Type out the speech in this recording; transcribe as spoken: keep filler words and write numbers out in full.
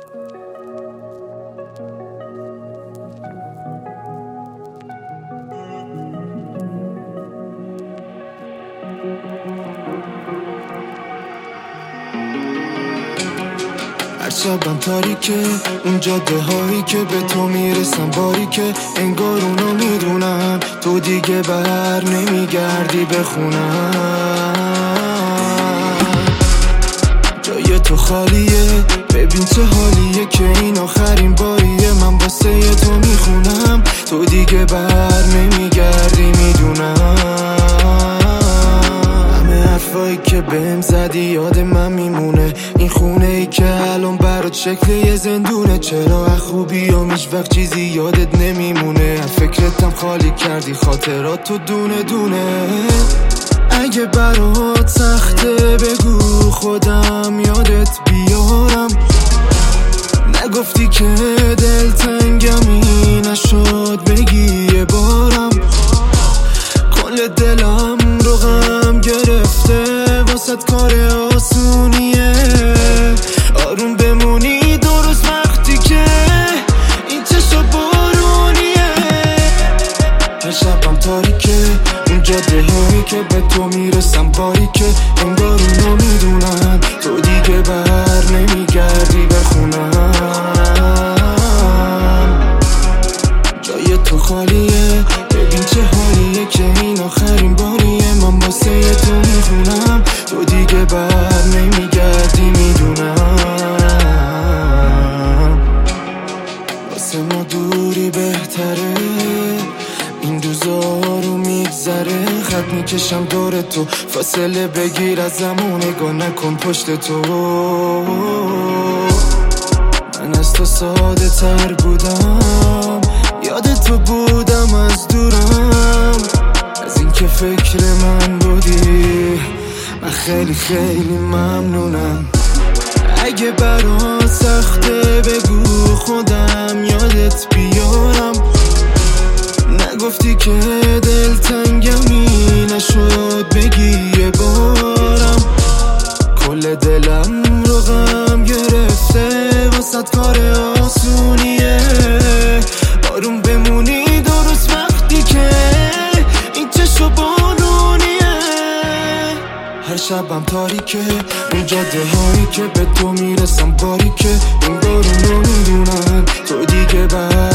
هر شبم تاریکه اون جاده هایی که به تو میرسم باریکه، انگار اونو میدونم تو دیگه بر نمیگردی بخونم. جای تو خالیه، ببین چه حالیه که این آخرین باریه من واسه تو میخونم، تو دیگه بر نمیگردی میدونم. همه حرفایی که بهم زدی یاد من میمونه، این خونه ای که الان برات شکل یه زندونه. چرا خوبی و هیچ وقت چیزی یادت نمیمونه، فکرتم خالی کردی خاطرات تو دونه دونه. اگه برات سخته بگو خودم یادت بیارم، نگفتی که دلتنگمی نشد بگی یه بارم. کل دلم رو غم گرفته واسه کار آسونیه، آروم بمونی درست وقتی که این چشم بارونیه. هر شبم تاریکه اون جاده هایی که به تو میرسم باریکه، انگار اونو میدونم تو دیگه بر نمیگردی بخونم. جای تو خالیه، ببین چه حالیه که این آخرین باریه من واسه تو میخونم، تو دیگه بر نمیگردی میدونم. واسه ما دوری بهتره، این روزا رو میگذره، خط میکشم دور تو، فاصله بگیر از زمان نگاه نکن پشت تو. من از تو ساده تر بودم، یاد تو بودم از دورم، از این که فکر من بودی من خیلی خیلی ممنونم. اگه برات سخته بگو خودم یادت بیارم، نگفتی که دلتنگمی نشد بگی یه بارم. کل دلم رو غم گرفته واسه کار آسونیه، آروم بمونی درست وقتی که این چشم بارونیه. هر شبم تاریکه اون جاده هایی که به تو میرسم باریکه، انگار اونو میدونم تو دیگه بر